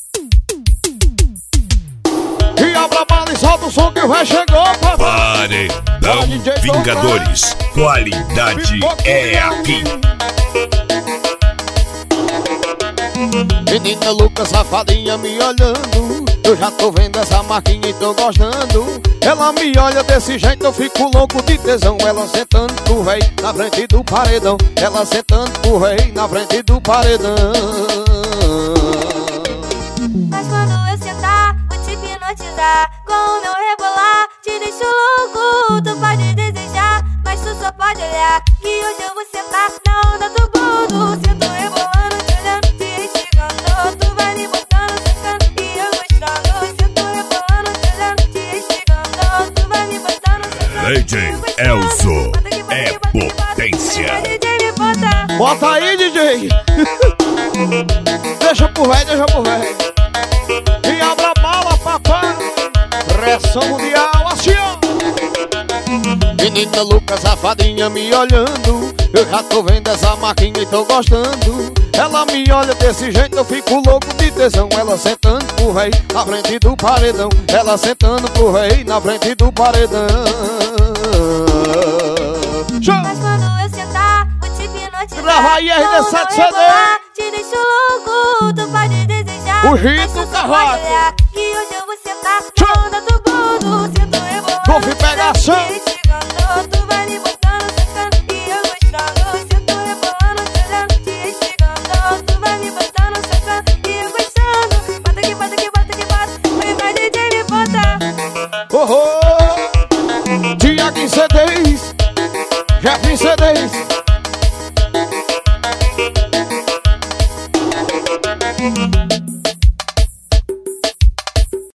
E abra a bala e solta o som que o véi chegou, papai. Paredão Vingadores, qualidade é aqui. Menina louca, safadinha me olhando, eu já tô vendo essa marquinha e tô gostando. Ela me olha desse jeito, eu fico louco de tesão. Ela sentando pro véi na frente do paredão. Ela sentando pro véi na frente do paredão. Mas quando eu sentar, vou te hipnotizar. Com o meu rebolar, te deixo louco. Tu pode desejar, mas tu só pode olhar. Que hoje eu vou sentar na onda do mundo. Sinto rebolando, te olhando, te instigando. Tu vai me botando, sentando e eu gostando. Sinto rebolando, te olhando, te instigando. Tu vai me botando, sentando DJ Elzo é potência. Bota aí, DJ. Deixa pro véi, deixa pro véi. E abra a bala, papai. Pressão mundial, assim ó. Menina louca, safadinha me olhando, eu já tô vendo essa marquinha e tô gostando. Ela me olha desse jeito, eu fico louco de tesão. Ela sentando pro rei na frente do paredão. Ela sentando pro rei na frente do paredão. Mas quando eu sentar, vou te hipnotizar. Grava aí, RD7 CD. Te deixo louco, tu pode desejar. O Rito Carvalho. Que hoje eu vou sentar na onda do mundo. Sinto rebolando, Golfe pegação. te instigando. Tu vai me botando, sentando e eu gostando. Sinto rebolando, te olhando, te instigando. Tu vai me botando, sentando e eu gostando. Bota aqui, bota aqui, bota aqui, bota. Vai DJ me bota. Oh, oh. Tiago em CDs, Jeff em CDs.